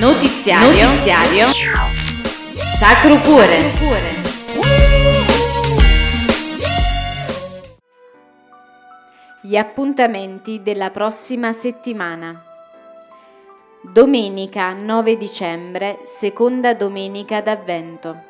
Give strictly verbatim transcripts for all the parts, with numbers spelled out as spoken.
Notiziario, Notiziario. Sacro Cuore. Gli appuntamenti della prossima settimana. Domenica nove dicembre, seconda domenica d'Avvento.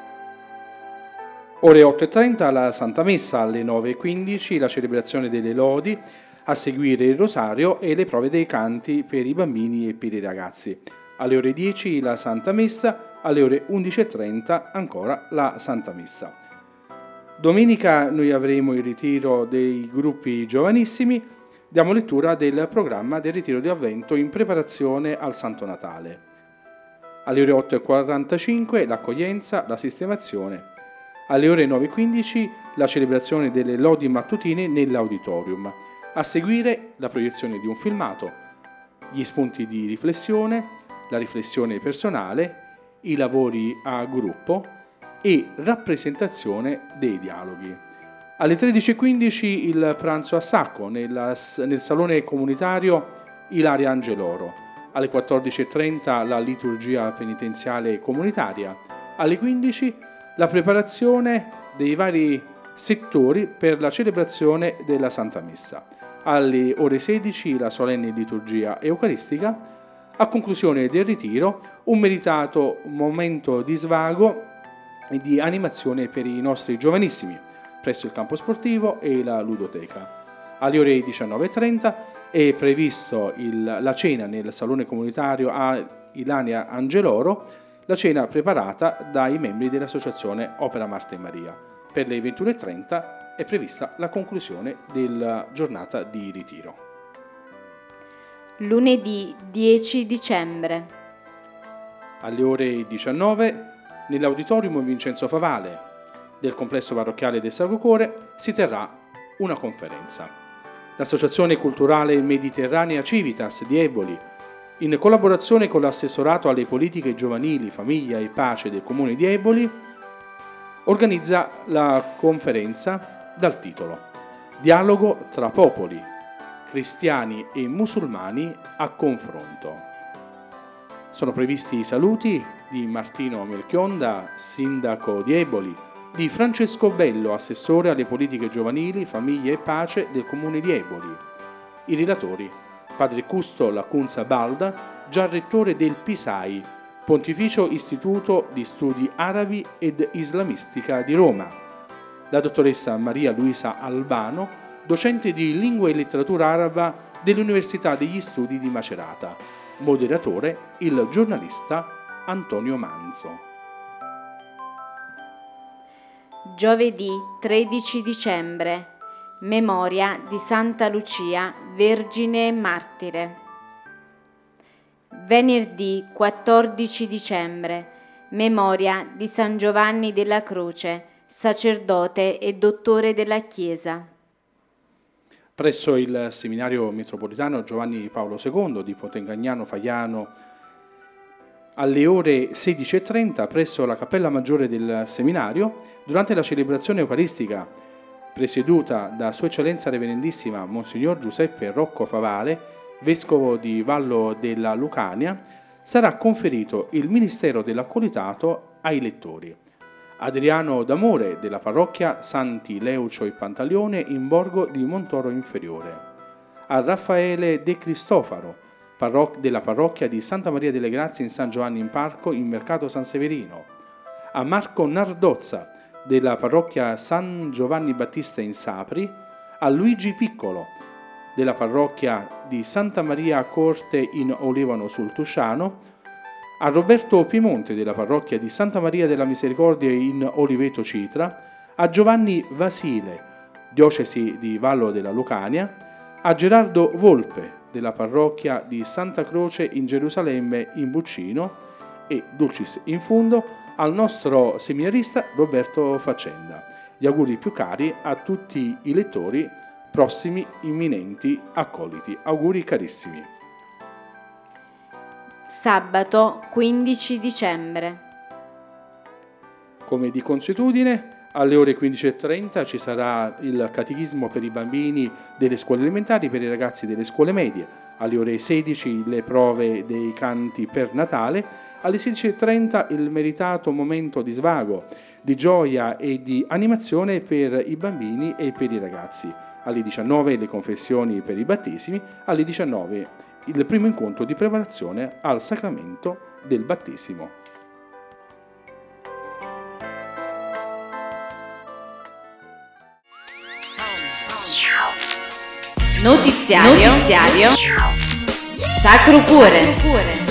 Ore otto e trenta la Santa Messa, alle nove e quindici la celebrazione delle lodi, a seguire il rosario e le prove dei canti per i bambini e per i ragazzi. Alle ore dieci la Santa Messa, alle ore undici e trenta ancora la Santa Messa. Domenica noi avremo il ritiro dei gruppi giovanissimi. Diamo lettura del programma del ritiro di Avvento in preparazione al Santo Natale. Alle ore otto e quarantacinque l'accoglienza, la sistemazione. Alle ore nove e quindici la celebrazione delle lodi mattutine nell'auditorium. A seguire la proiezione di un filmato, gli spunti di riflessione, la riflessione personale, i lavori a gruppo e rappresentazione dei dialoghi. Alle tredici e quindici il pranzo a sacco nella, nel salone comunitario Ilaria Angeloro. Alle quattordici e trenta la liturgia penitenziale comunitaria. Alle quindici la preparazione dei vari settori per la celebrazione della Santa Messa. Alle ore sedici la solenne liturgia eucaristica. A conclusione del ritiro, un meritato momento di svago e di animazione per i nostri giovanissimi, presso il campo sportivo e la ludoteca. Alle ore diciannove e trenta è previsto il, la cena nel salone comunitario a Ilaria Angeloro, la cena preparata dai membri dell'associazione Opera Marta e Maria. Per le ventuno e trenta è prevista la conclusione della giornata di ritiro. Lunedì dieci dicembre. Alle ore diciannove, nell'auditorium Vincenzo Favale del complesso parrocchiale del Sacro Cuore si terrà una conferenza. L'Associazione Culturale Mediterranea Civitas di Eboli, in collaborazione con l'assessorato alle politiche giovanili, famiglia e pace del comune di Eboli, organizza la conferenza dal titolo Dialogo tra popoli, cristiani e musulmani a confronto. Sono previsti i saluti di Martino Melchionda, sindaco di Eboli, di Francesco Bello, assessore alle politiche giovanili, famiglie e pace del comune di Eboli. I relatori: padre Custo Lacunza Balda, già rettore del Pisai, Pontificio Istituto di Studi Arabi ed Islamistica di Roma, la dottoressa Maria Luisa Albano, docente di Lingua e Letteratura Araba dell'Università degli Studi di Macerata, moderatore il giornalista Antonio Manzo. Giovedì tredici dicembre, memoria di Santa Lucia, Vergine e Martire. Venerdì quattordici dicembre, memoria di San Giovanni della Croce, sacerdote e dottore della Chiesa. Presso il seminario metropolitano Giovanni Paolo secondo di Potengagnano Faiano, alle ore sedici e trenta, presso la Cappella Maggiore del seminario, durante la celebrazione eucaristica presieduta da Sua Eccellenza Reverendissima Monsignor Giuseppe Rocco Favale, vescovo di Vallo della Lucania, sarà conferito il ministero dell'accolitato ai lettori. Adriano D'Amore della parrocchia Santi Leucio e Pantaleone in Borgo di Montoro Inferiore. A Raffaele De Cristofaro parroc- della parrocchia di Santa Maria delle Grazie in San Giovanni in Parco in Mercato San Severino. A Marco Nardozza della parrocchia San Giovanni Battista in Sapri. A Luigi Piccolo della parrocchia di Santa Maria Corte in Olevano sul Tusciano. A Roberto Piemonte della parrocchia di Santa Maria della Misericordia in Oliveto Citra, a Giovanni Vasile, diocesi di Vallo della Lucania, a Gerardo Volpe della parrocchia di Santa Croce in Gerusalemme in Buccino e, dulcis in fundo, al nostro seminarista Roberto Faccenda. Gli auguri più cari a tutti i lettori, prossimi, imminenti, accoliti. Auguri carissimi. Sabato quindici dicembre. Come di consuetudine, alle ore quindici e trenta ci sarà il catechismo per i bambini delle scuole elementari, per i ragazzi delle scuole medie. Alle ore sedici le prove dei canti per Natale, alle sedici e trenta il meritato momento di svago, di gioia e di animazione per i bambini e per i ragazzi. Alle diciannove le confessioni per i battesimi, alle diciannove il primo incontro di preparazione al sacramento del battesimo. Notiziario, Notiziario Sacro Cuore.